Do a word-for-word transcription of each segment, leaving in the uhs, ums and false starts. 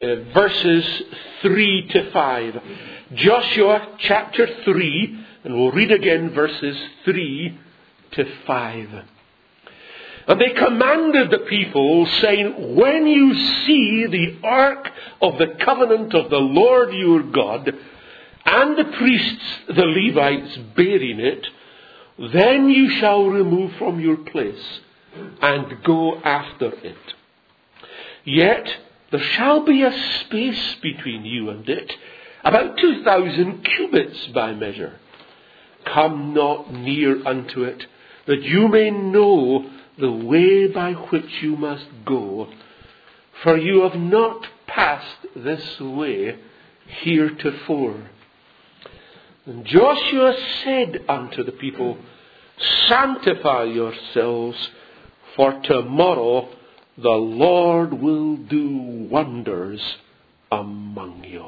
uh, verses three to five. Joshua chapter three, and we'll read again verses three to five. And they commanded the people, saying, when you see the ark of the covenant of the Lord your God, and the priests, the Levites, bearing it, then you shall remove from your place, and go after it. Yet there shall be a space between you and it, about two thousand cubits by measure. Come not near unto it, that you may know the way by which you must go, for you have not passed this way heretofore. And Joshua said unto the people, sanctify yourselves, for tomorrow the Lord will do wonders among you.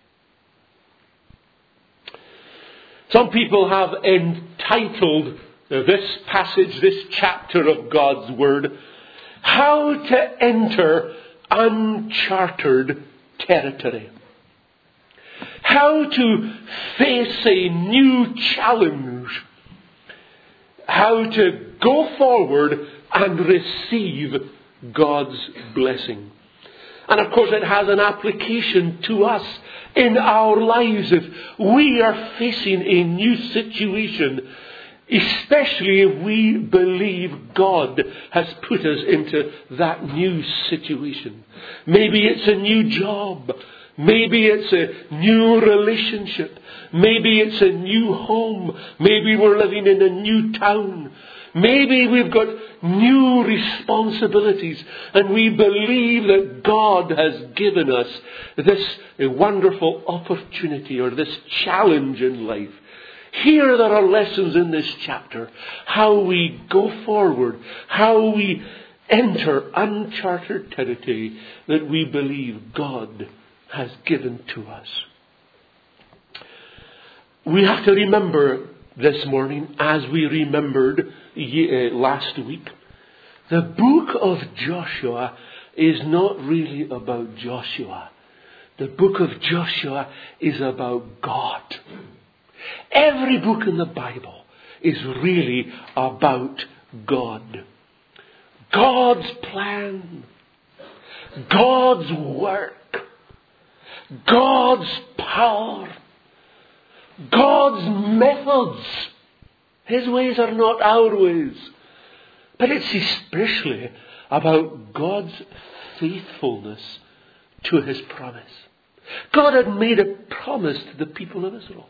Some people have entitled this passage, this chapter of God's Word, How to Enter Uncharted Territory. How to face a new challenge. How to go forward and receive God's blessing. And of course it has an application to us in our lives if we are facing a new situation, especially if we believe God has put us into that new situation. Maybe it's a new job. Maybe it's a new relationship. Maybe it's a new home. Maybe we're living in a new town. Maybe we've got new responsibilities and we believe that God has given us this wonderful opportunity or this challenge in life. Here there are lessons in this chapter. How we go forward. How we enter uncharted territory that we believe God has given to us. We have to remember this morning, as we remembered last week, the book of Joshua is not really about Joshua. The book of Joshua is about God. Every book in the Bible is really about God. God's plan. God's work. God's power. God's methods. His ways are not our ways. But it's especially about God's faithfulness to His promise. God had made a promise to the people of Israel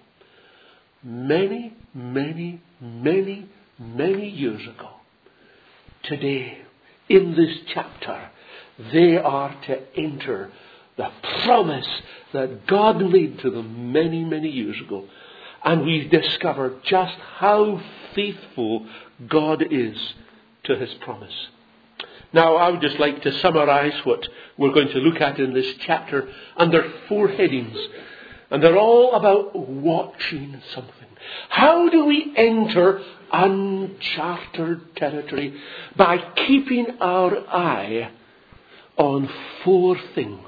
many, many, many, many years ago. Today, in this chapter, they are to enter the promise that God made to them many, many years ago. And we discover just how faithful God is to His promise. Now, I would just like to summarize what we're going to look at in this chapter under four headings. And they're all about watching something. How do we enter uncharted territory? By keeping our eye on four things.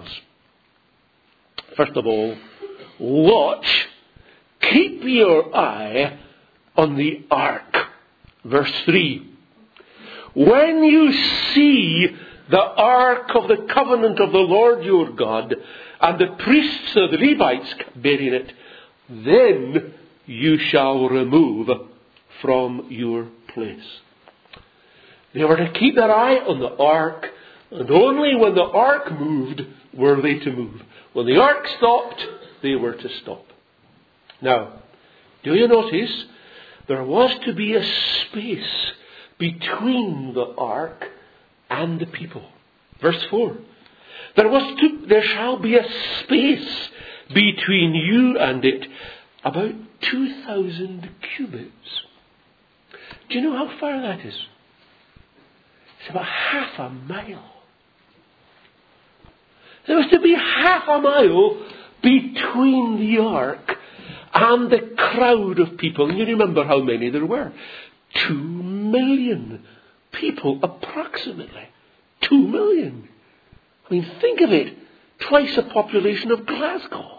First of all, watch. Keep your eye on the ark. Verse three. When you see the ark of the covenant of the Lord your God, and the priests of the Levites bearing it, then you shall remove from your place. They were to keep their eye on the ark, and only when the ark moved were they to move. When the ark stopped, they were to stop. Now, do you notice there was to be a space between the ark and the people? Verse four. There was to, there shall be a space between you and it, about two thousand cubits. Do you know how far that is? It's about half a mile. There was to be half a mile between the ark and the crowd of people. And you remember how many there were. Two million people, approximately. Two million. I mean, think of it. twice the population of Glasgow.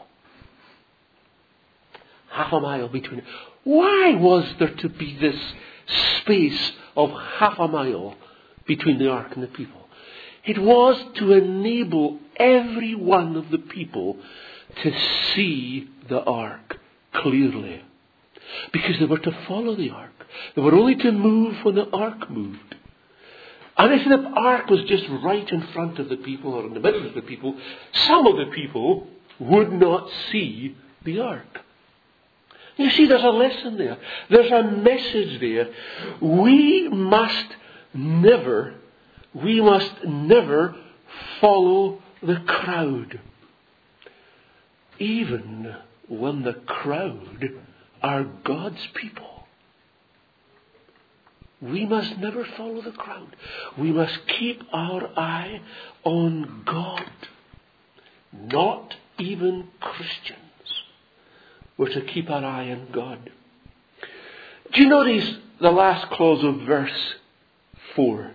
Half a mile between. Why was there to be this space of half a mile between the ark and the people? It was to enable every one of the people to see the ark clearly. Because they were to follow the ark. They were only to move when the ark moved. And if the ark was just right in front of the people or in the middle of the people, some of the people would not see the ark. You see, there's a lesson there. There's a message there. We must never, we must never follow the crowd. Even when the crowd are God's people. We must never follow the crowd. We must keep our eye on God. Not even Christians. We're to keep our eye on God. Do you notice the last clause of verse four?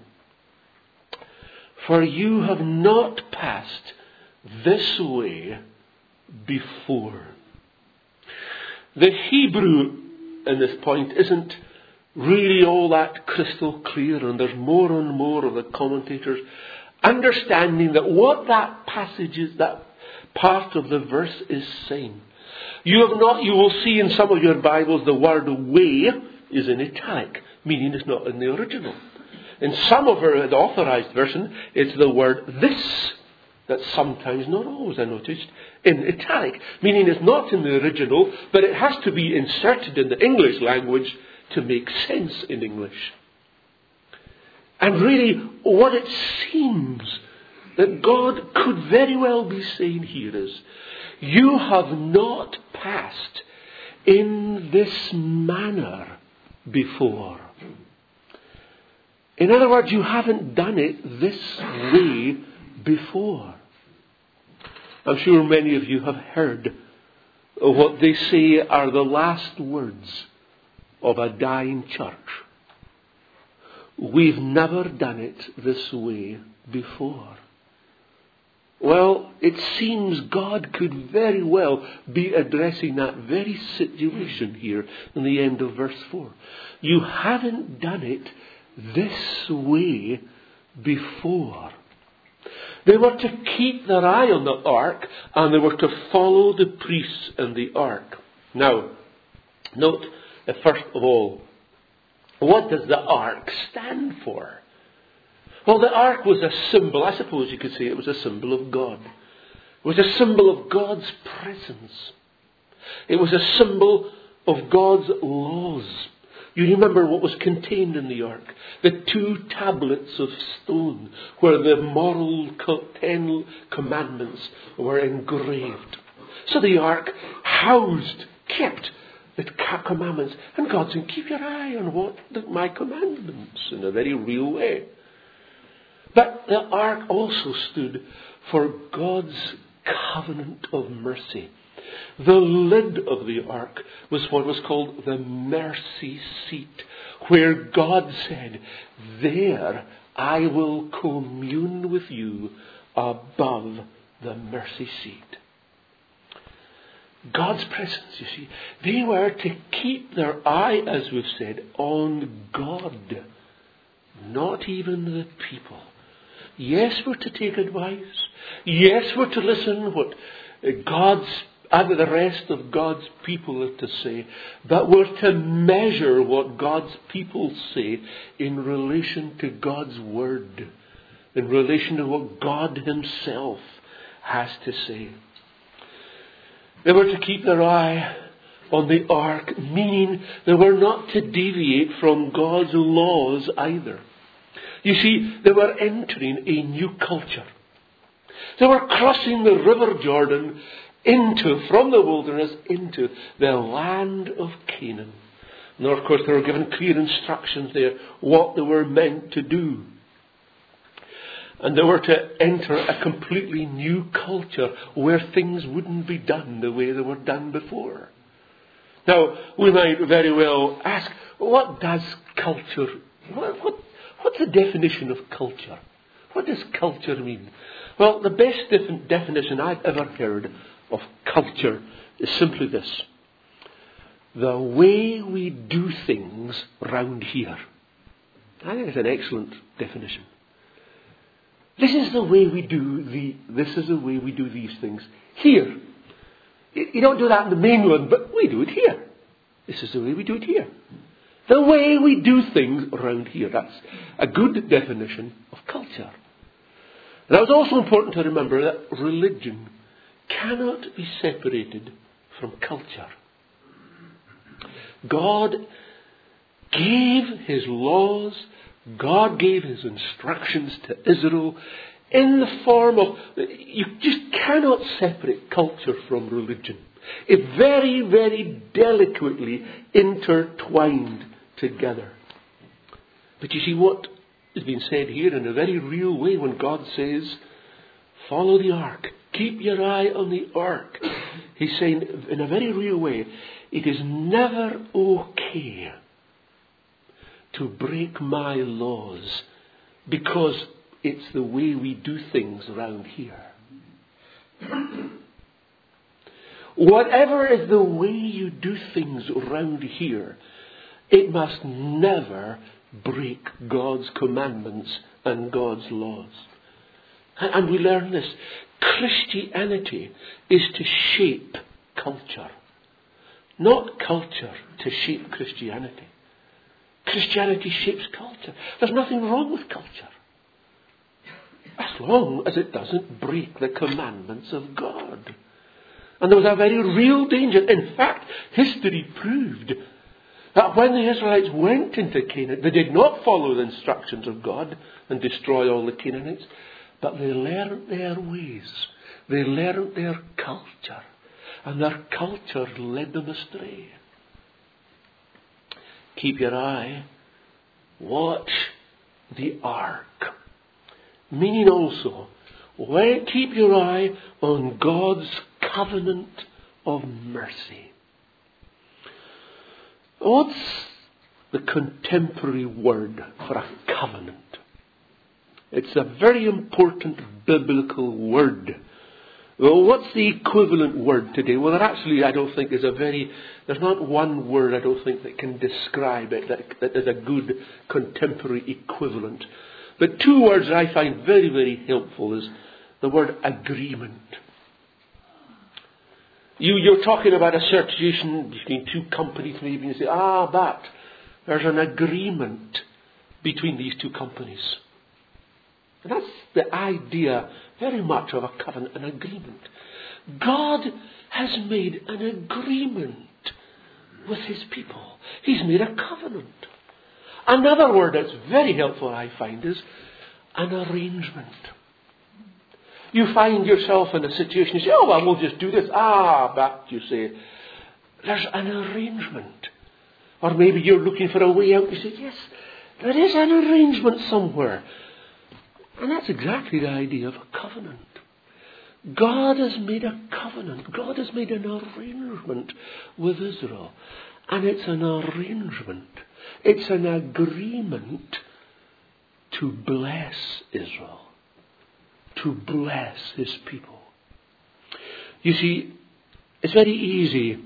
For you have not passed this way before. The Hebrew in this point isn't really all that crystal clear, and there's more and more of the commentators understanding that what that passage is, that part of the verse is saying. You have not, you will see in some of your Bibles the word way is in italic, meaning it's not in the original. In some of our, the authorized version, it's the word this, that's sometimes, not always I noticed, in italic, meaning it's not in the original, but it has to be inserted in the English language to make sense in English. And really, what it seems that God could very well be saying here is, you have not passed in this manner before. In other words, you haven't done it this way before. I'm sure many of you have heard what they say are the last words of a dying church. We've never done it this way before. Well, it seems God could very well be addressing that very situation here in the end of verse four. You haven't done it this way before. They were to keep their eye on the ark, and they were to follow the priests and the ark. Now, note, uh, first of all, what does the ark stand for? Well, the ark was a symbol, I suppose you could say it was a symbol of God. It was a symbol of God's presence. It was a symbol of God's laws. You remember what was contained in the ark. The two tablets of stone where the moral ten commandments were engraved. So the ark housed, kept the commandments. And God said, keep your eye on what the, my commandments in a very real way. But the ark also stood for God's covenant of mercy. The lid of the ark was what was called the mercy seat, where God said, there I will commune with you above the mercy seat. God's presence, you see. They were to keep their eye, as we've said, on God, not even the people. Yes, we're to take advice. Yes, we're to listen what God's and the rest of God's people are to say. But we're to measure what God's people say in relation to God's word. In relation to what God himself has to say. They were to keep their eye on the ark, meaning they were not to deviate from God's laws either. You see, they were entering a new culture. They were crossing the river Jordan into, from the wilderness, into the land of Canaan. And of course they were given clear instructions there, what they were meant to do. And they were to enter a completely new culture where things wouldn't be done the way they were done before. Now, we might very well ask, what does culture, what, what, what's the definition of culture? What does culture mean? Well, the best def- definition I've ever heard of culture is simply this: the way we do things round here. I think it's an excellent definition. This is the way we do the. This is the way we do these things here. You don't do that in the mainland, but we do it here. This is the way we do it here. The way we do things around here. That's a good definition of culture. Now, it's also important to remember that religion cannot be separated from culture. God gave His laws, God gave His instructions to Israel in the form of, you just cannot separate culture from religion. It's very, very delicately intertwined together. But you see what is being said here in a very real way when God says, follow the ark, keep your eye on the ark. He's saying in a very real way, it is never okay to break my laws because it's the way we do things around here. Whatever is the way you do things around here, it must never break God's commandments and God's laws. And we learn this. Christianity is to shape culture, not culture to shape Christianity. Christianity shapes culture. There's nothing wrong with culture, as long as it doesn't break the commandments of God. And there was a very real danger. In fact, history proved that when the Israelites went into Canaan, they did not follow the instructions of God and destroy all the Canaanites, but they learned their ways. They learned their culture. And their culture led them astray. Keep your eye. Watch the ark. Meaning also, when, keep your eye on God's covenant of mercy. What's the contemporary word for a covenant? It's a very important biblical word. Well, what's the equivalent word today? Well, there actually, I don't think, is a very... There's not one word, I don't think, that can describe it, that, that is a good contemporary equivalent. But two words that I find very, very helpful is the word agreement. You, you're talking about a situation between two companies maybe, and you say, ah, that, there's an agreement between these two companies. And that's the idea very much of a covenant, an agreement. God has made an agreement with His people. He's made a covenant. Another word that's very helpful, I find, is an arrangement. You find yourself in a situation, you say, oh, well, we'll just do this. Ah, but you say, there's an arrangement. Or maybe you're looking for a way out. You say, yes, there is an arrangement somewhere. And that's exactly the idea of a covenant. God has made a covenant. God has made an arrangement with Israel. And it's an arrangement. It's an agreement to bless Israel. To bless His people. You see, it's very easy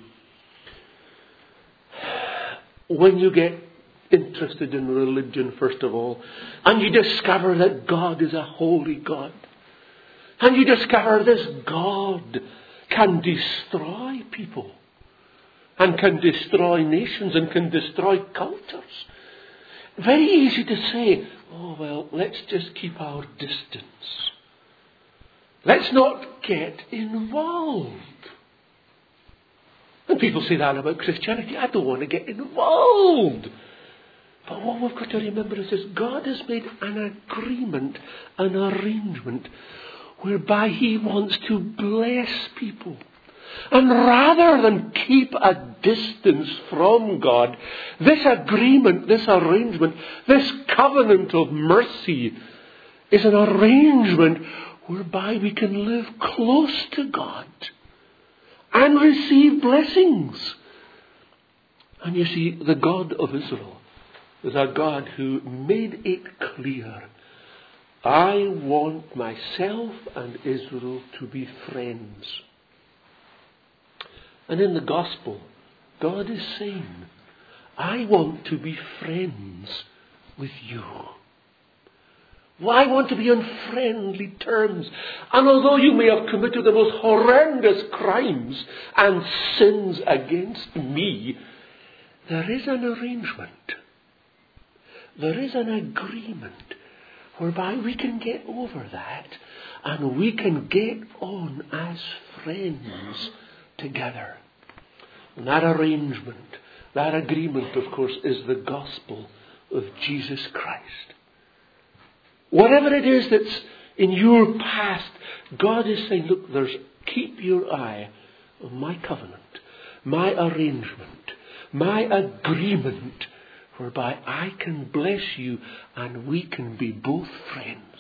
when you get interested in religion, first of all, and you discover that God is a holy God. And you discover this God can destroy people. And can destroy nations and can destroy cultures. Very easy to say, oh well, let's just keep our distance. Let's not get involved. And people say that about Christianity. I don't want to get involved. But what we've got to remember is this. God has made an agreement, an arrangement, whereby He wants to bless people. And rather than keep a distance from God, this agreement, this arrangement, this covenant of mercy is an arrangement whereby we can live close to God and receive blessings. And you see, the God of Israel is a God who made it clear, I want myself and Israel to be friends. And in the gospel, God is saying, I want to be friends with you. Well, I want to be on friendly terms. And although you may have committed the most horrendous crimes and sins against me, there is an arrangement. There is an agreement whereby we can get over that and we can get on as friends together. And that arrangement, that agreement, of course, is the gospel of Jesus Christ. Whatever it is that's in your past, God is saying, look, there's, keep your eye on my covenant, my arrangement, my agreement, whereby I can bless you and we can be both friends.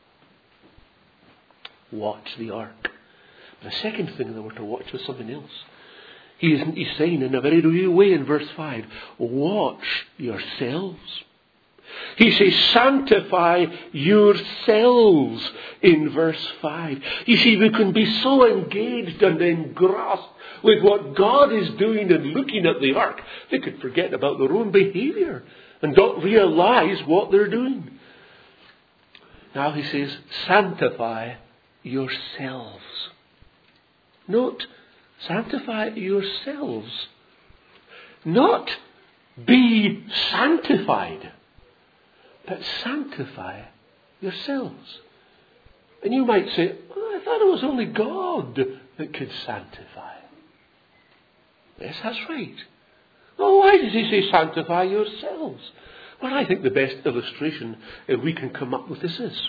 Watch the ark. The second thing that we're to watch is something else. He is, he's saying in a very real way in verse five, watch yourselves. He says, sanctify yourselves in verse five. You see, we can be so engaged and engrossed with what God is doing and looking at the ark, they could forget about their own behavior and don't realize what they're doing. Now he says, sanctify yourselves. Note, sanctify yourselves. Not be sanctified, but sanctify yourselves. And you might say, oh, I thought it was only God that could sanctify. Yes, that's right. Oh, why does he say sanctify yourselves? Well, I think the best illustration uh, we can come up with is this.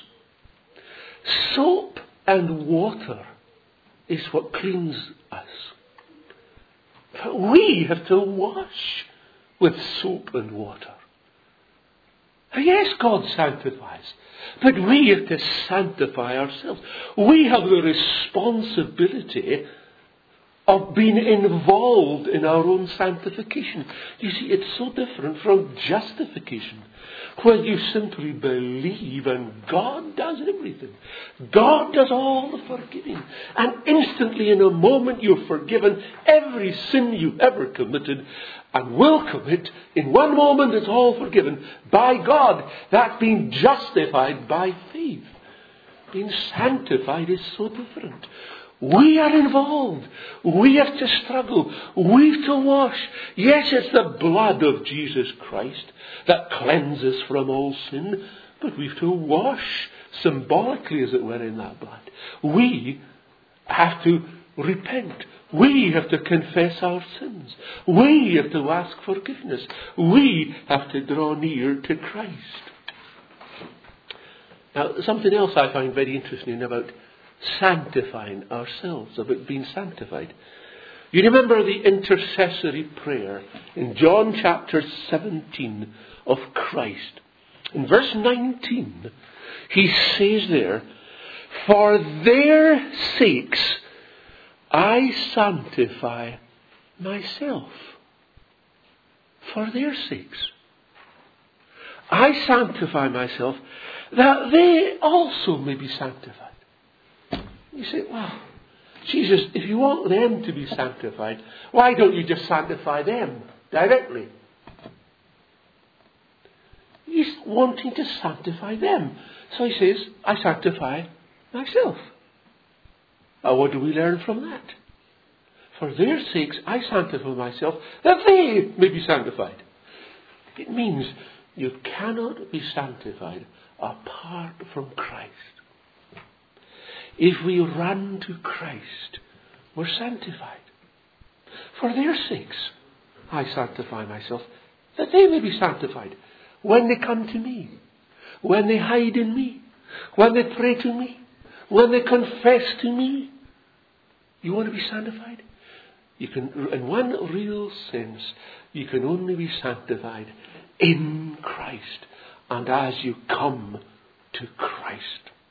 Soap and water is what cleans us. But we have to wash with soap and water. Yes, God sanctifies, but we have to sanctify ourselves. We have the responsibility of being involved in our own sanctification. You see, it's so different from justification, where you simply believe and God does everything. God does all the forgiving. And instantly, in a moment, you're forgiven every sin you ever committed and will commit. In one moment, it's all forgiven by God. That's being justified by faith. Being sanctified is so different. We are involved. We have to struggle. We have to wash. Yes, it's the blood of Jesus Christ that cleanses from all sin, but we have to wash symbolically, as it were, in that blood. We have to repent. We have to confess our sins. We have to ask forgiveness. We have to draw near to Christ. Now, something else I find very interesting about sanctifying ourselves, about being sanctified. You remember the intercessory prayer in John chapter seventeen of Christ. In verse nineteen, he says there, for their sakes I sanctify myself. For their sakes I sanctify myself, that they also may be sanctified. You say, well, Jesus, if you want them to be sanctified, why don't you just sanctify them directly? He's wanting to sanctify them. So he says, I sanctify myself. Now, what do we learn from that? For their sakes, I sanctify myself, that they may be sanctified. It means you cannot be sanctified apart from Christ. If we run to Christ, we're sanctified. For their sakes, I sanctify myself, that they may be sanctified. When they come to me, when they hide in me, when they pray to me, when they confess to me. You want to be sanctified? You can, in one real sense, you can only be sanctified in Christ and as you come to Christ.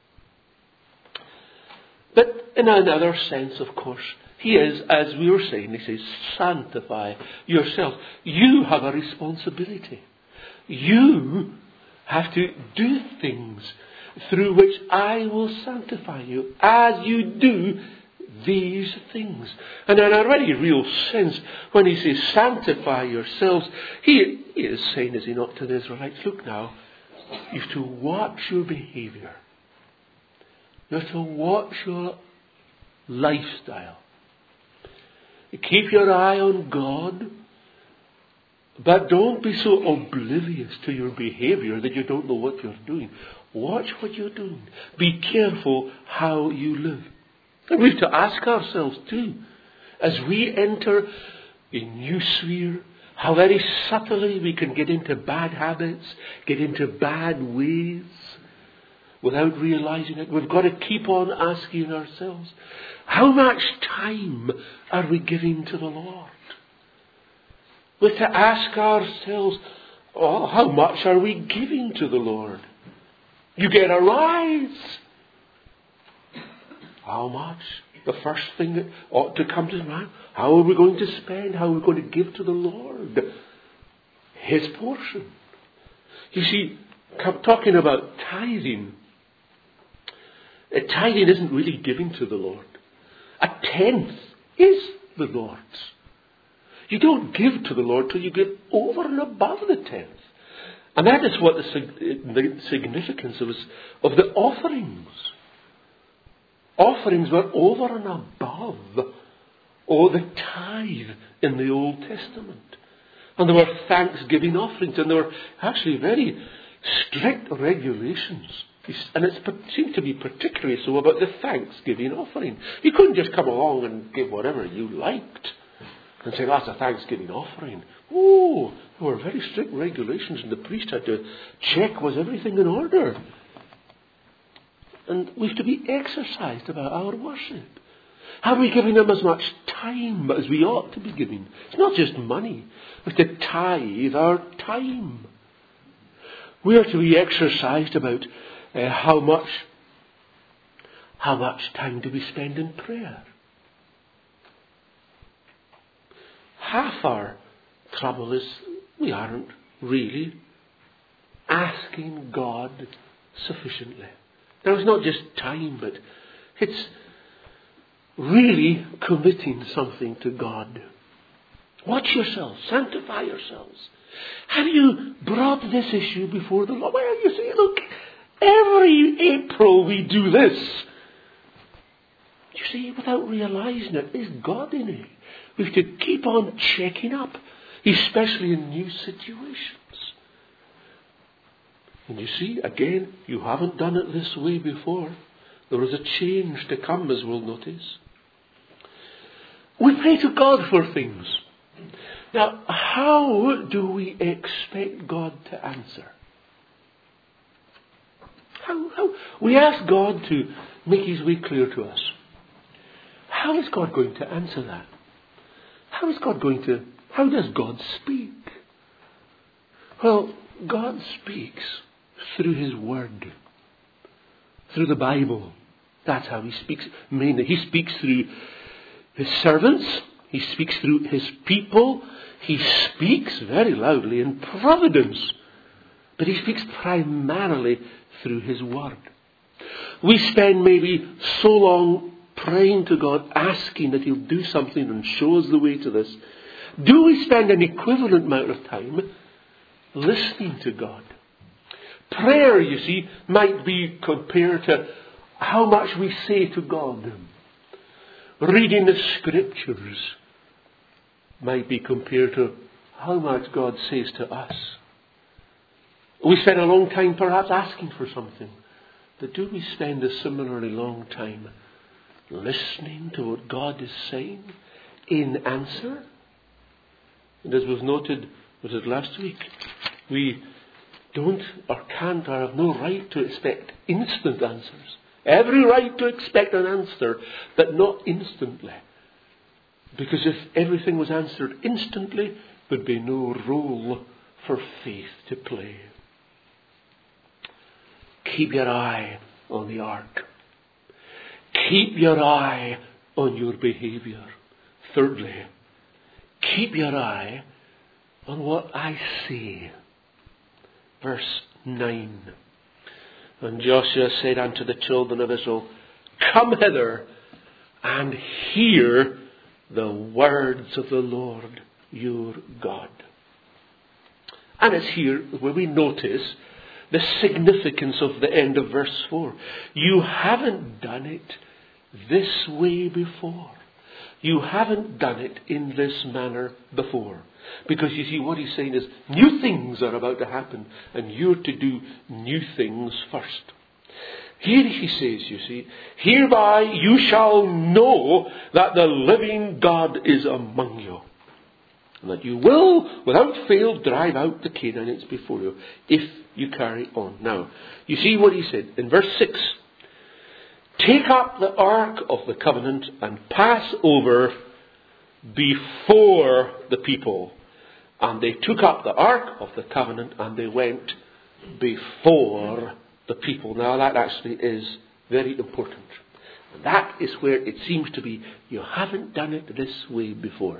But in another sense, of course, he is, as we were saying, he says, sanctify yourself. You have a responsibility. You have to do things through which I will sanctify you as you do these things. And in a very real sense, when he says sanctify yourselves, he, he is saying, is he not, to the Israelites, look now, you have to watch your behaviour. You have to watch your lifestyle. Keep your eye on God, but don't be so oblivious to your behaviour that you don't know what you're doing. Watch what you're doing. Be careful how you live. And we have to ask ourselves too, as we enter a new sphere, how very subtly we can get into bad habits, get into bad ways without realizing it. We've got to keep on asking ourselves, how much time are we giving to the Lord? We have to ask ourselves, oh, how much are we giving to the Lord? You get a rise. How much? The first thing that ought to come to mind. How are we going to spend? How are we going to give to the Lord His portion? You see, talking about tithing, a tithing isn't really giving to the Lord. A tenth is the Lord's. You don't give to the Lord till you give over and above the tenth. And that is what the, the significance of, of the offerings. Offerings were over and above all the tithe in the Old Testament. And there were thanksgiving offerings, and there were actually very strict regulations. And it seemed to be particularly so about the thanksgiving offering. You couldn't just come along and give whatever you liked and say, that's a thanksgiving offering. Oh, there were very strict regulations, and the priest had to check, was everything in order? And we have to be exercised about our worship. Are we giving Him as much time as we ought to be giving? It's not just money. We have to tithe our time. We are to be exercised about uh, how much, how much time do we spend in prayer. Half our trouble is we aren't really asking God sufficiently. Now, it's not just time, but it's really committing something to God. Watch yourselves. Sanctify yourselves. Have you brought this issue before the Lord? Well, you see, look, every April we do this. You see, without realizing it, there's God in it. We have to keep on checking up, especially in new situations. And you see, again, you haven't done it this way before. There is a change to come, as we'll notice. We pray to God for things. Now, how do we expect God to answer? How, how? We ask God to make His way clear to us. How is God going to answer that? How is God going to, how does God speak? Well, God speaks through His Word, through the Bible. That's how He speaks mainly. He speaks through His servants. He speaks through His people. He speaks very loudly in providence. But He speaks primarily through His Word. We spend maybe so long praying to God, asking that He'll do something and show us the way to this. Do we spend an equivalent amount of time listening to God? Prayer, you see, might be compared to how much we say to God. Reading the Scriptures might be compared to how much God says to us. We spend a long time perhaps asking for something. But do we spend a similarly long time listening to what God is saying in answer? And as was noted, was it last week, we don't or can't or have no right to expect instant answers. Every right to expect an answer, but not instantly. Because if everything was answered instantly, there'd be no role for faith to play. Keep your eye on the ark. Keep your eye on your behaviour. Thirdly, keep your eye on what I say. Verse nine. And Joshua said unto the children of Israel, Come hither and hear the words of the Lord your God. And it's here where we notice the significance of the end of verse four. You haven't done it this way before. You haven't done it in this manner before. Because you see, what he's saying is, new things are about to happen, and you're to do new things first. Here he says, you see, hereby you shall know that the living God is among you, and that you will, without fail, drive out the Canaanites before you, if you carry on. Now, you see what he said in verse six. Take up the ark of the covenant and pass over before the people. And they took up the ark of the covenant and they went before the people. Now that actually is very important. And that is where it seems to be, you haven't done it this way before.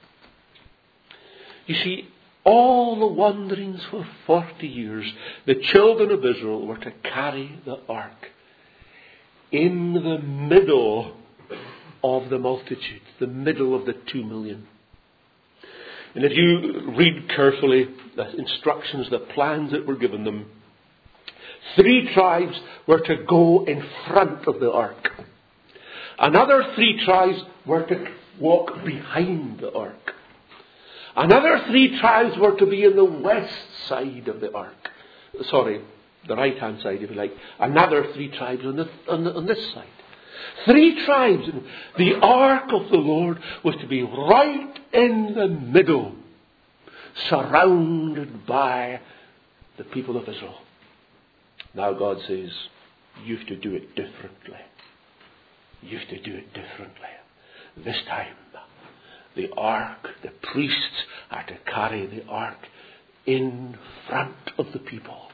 You see, all the wanderings for forty years, the children of Israel were to carry the ark in the middle of the multitude, the middle of the two million. And if you read carefully the instructions, the plans that were given them, three tribes were to go in front of the ark. Another three tribes were to walk behind the ark. Another three tribes were to be in the west side of the ark. Sorry, the right-hand side, if you like. Another three tribes on, the, on, the, on this side. Three tribes. The ark of the Lord was to be right in the middle, surrounded by the people of Israel. Now God says, you have to do it differently. You have to do it differently. This time, the ark, the priests are to carry the ark in front of the people.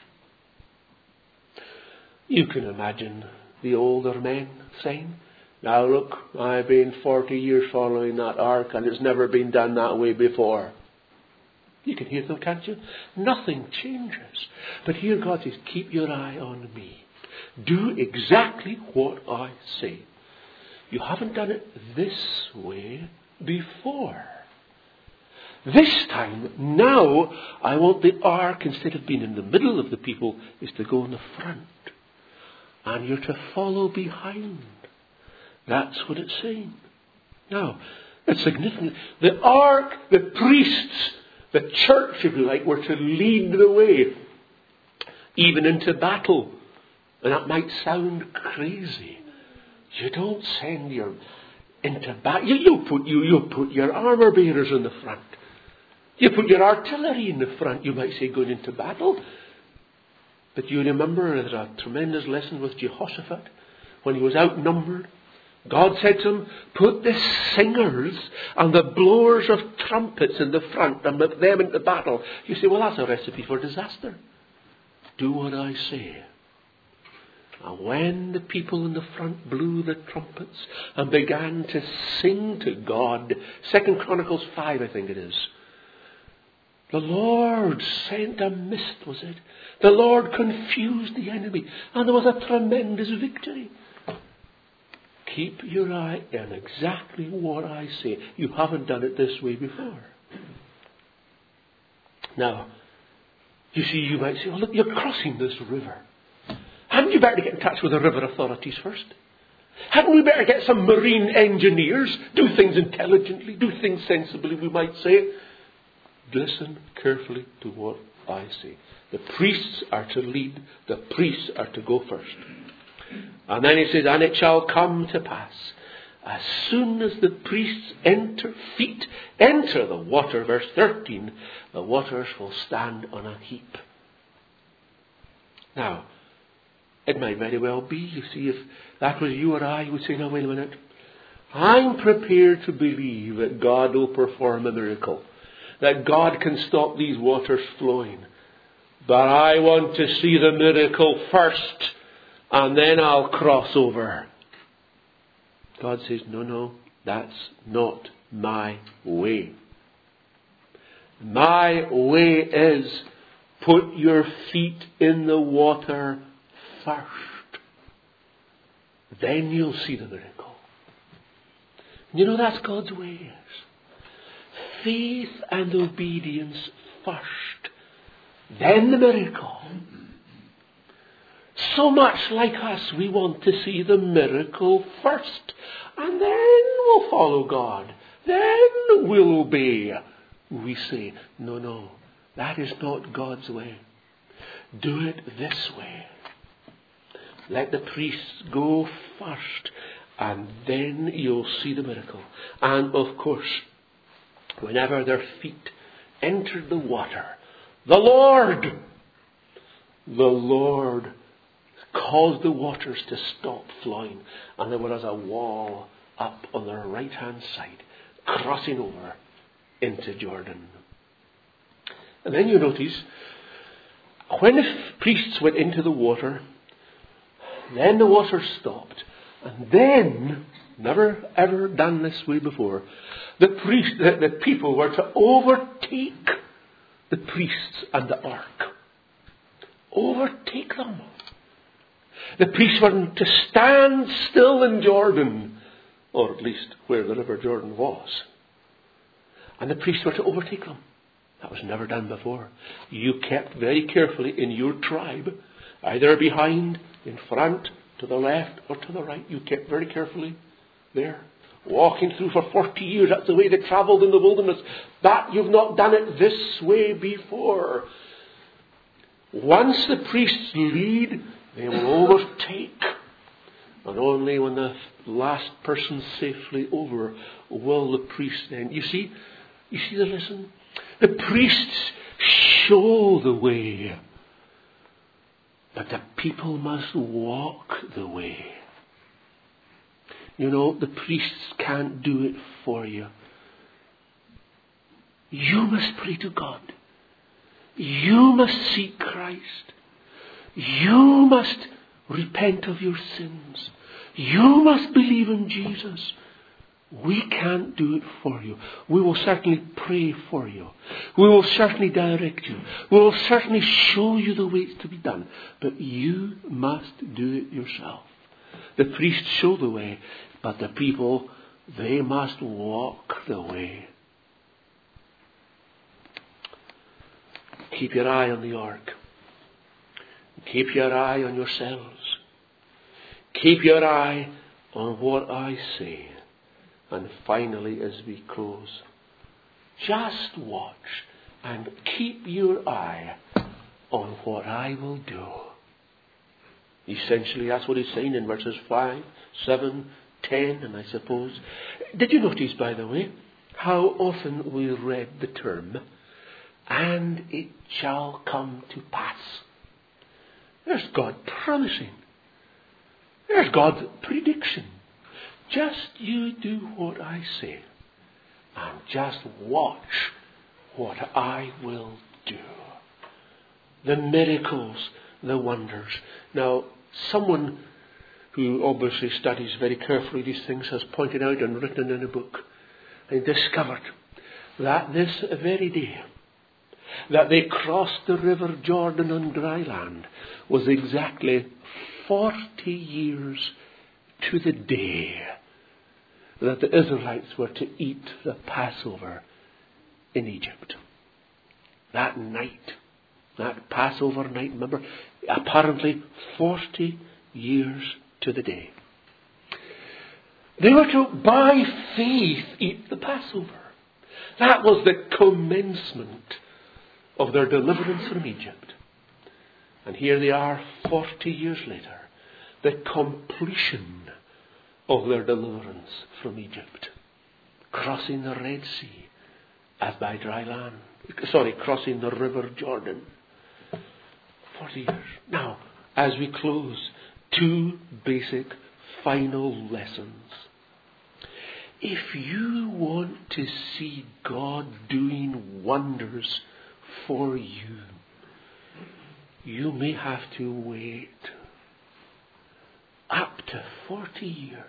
You can imagine the older men saying, now look, I've been forty years following that ark and it's never been done that way before. You can hear them, can't you? Nothing changes. But here God says, keep your eye on me. Do exactly what I say. You haven't done it this way before. This time, now, I want the ark, instead of being in the middle of the people, is to go in the front. And you're to follow behind. That's what it's saying. Now, it's significant. The ark, the priests, the church, if you like, were to lead the way, even into battle. And that might sound crazy. You don't send your into battle. You, you put you you put your armor bearers in the front. You put your artillery in the front. You might say going into battle. But you remember there's a tremendous lesson with Jehoshaphat when he was outnumbered. God said to him, put the singers and the blowers of trumpets in the front and put them into battle. You say, well, that's a recipe for disaster. Do what I say. And when the people in the front blew the trumpets and began to sing to God, Second Chronicles five, I think it is, the Lord sent a mist, was it? The Lord confused the enemy, and there was a tremendous victory. Keep your eye on exactly what I say. You haven't done it this way before. Now, you see, you might say, well, look, you're crossing this river. Hadn't you better get in touch with the river authorities first? Hadn't we better get some marine engineers, do things intelligently, do things sensibly, we might say? Listen carefully to what I say. The priests are to lead, the priests are to go first. And then he says, and it shall come to pass, as soon as the priests enter, feet enter the water, verse thirteen, the waters will stand on a heap. Now, it might very well be, you see, if that was you or I, you would say, no, wait a minute. I'm prepared to believe that God will perform a miracle, that God can stop these waters flowing. But I want to see the miracle first, and then I'll cross over. God says, no, no, that's not my way. My way is put your feet in the water thirst, then you'll see the miracle. You know, that's God's ways. Faith and obedience first, then the miracle. So much like us, we want to see the miracle first, and then we'll follow God. Then we'll obey. We say, no, no, that is not God's way. Do it this way. Let the priests go first, and then you'll see the miracle. And of course, whenever their feet entered the water, the Lord, the Lord caused the waters to stop flowing, and there was a wall up on their right-hand side, crossing over into Jordan. And then you notice, when the priests went into the water, then the water stopped. And then, never ever done this way before, the priest, the, the people were to overtake the priests and the ark. Overtake them. The priests were to stand still in Jordan, or at least where the river Jordan was. And the priests were to overtake them. That was never done before. You kept very carefully in your tribe, either behind, in front, to the left or to the right. You kept very carefully there. Walking through for forty years, that's the way they travelled in the wilderness. That you've not done it this way before. Once the priests lead, they will overtake. And only when the last person's safely over will the priest then. You see, you see the lesson? The priests show the way. But the people must walk the way. You know, the priests can't do it for you. You must pray to God. You must seek Christ. You must repent of your sins. You must believe in Jesus. We can't do it for you. We will certainly pray for you. We will certainly direct you. We will certainly show you the ways to be done. But you must do it yourself. The priests show the way, but the people, they must walk the way. Keep your eye on the ark. Keep your eye on yourselves. Keep your eye on what I say. And finally, as we close, just watch and keep your eye on what I will do. Essentially, that's what he's saying in verses five, seven, ten, and I suppose. Did you notice, by the way, how often we read the term, and it shall come to pass? There's God promising. There's God's prediction. Just you do what I say, and just watch what I will do. The miracles, the wonders. Now, someone who obviously studies very carefully these things has pointed out and written in a book and discovered that this very day that they crossed the river Jordan on dry land was exactly forty years to the day that the Israelites were to eat the Passover in Egypt. That night, that Passover night, remember, apparently forty years to the day. They were to, by faith, eat the Passover. That was the commencement of their deliverance from Egypt. And here they are forty years later, the completion of their deliverance from Egypt, crossing the Red Sea as by dry land. Sorry, crossing the river Jordan. Forty years. Now, as we close, two basic final lessons. If you want to see God doing wonders for you, you may have to wait up to forty years.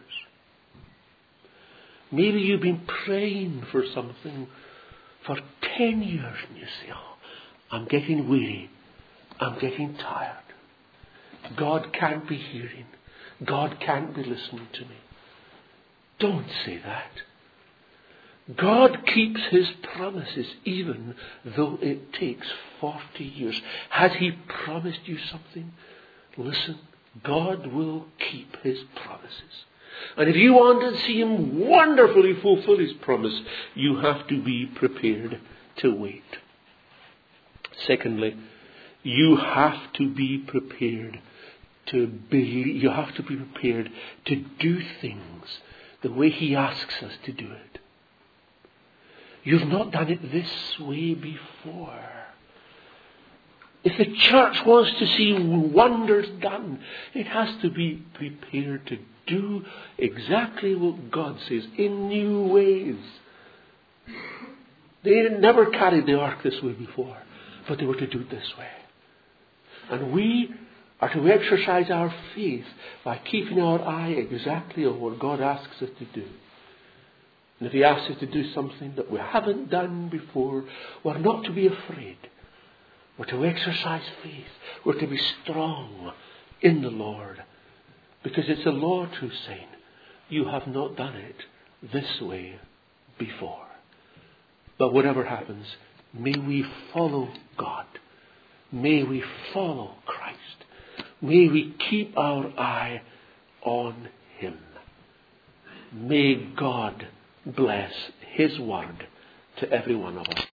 Maybe you've been praying for something for ten years and you say, oh, I'm getting weary. I'm getting tired. God can't be hearing. God can't be listening to me. Don't say that. God keeps his promises even though it takes forty years. Has he promised you something? Listen, God will keep his promises. And if you want to see him wonderfully fulfill his promise, you have to be prepared to wait. Secondly, you have to be prepared to believe. You have to be prepared to do things the way he asks us to do it. You've not done it this way before. If the church wants to see wonders done, it has to be prepared to do exactly what God says in new ways. They never carried the ark this way before, but they were to do it this way. And we are to exercise our faith by keeping our eye exactly on what God asks us to do. And if he asks us to do something that we haven't done before, we're not to be afraid. We're to exercise faith. We're to be strong in the Lord. Because it's the Lord who's saying, you have not done it this way before. But whatever happens, may we follow God. May we follow Christ. May we keep our eye on him. May God bless his word to every one of us.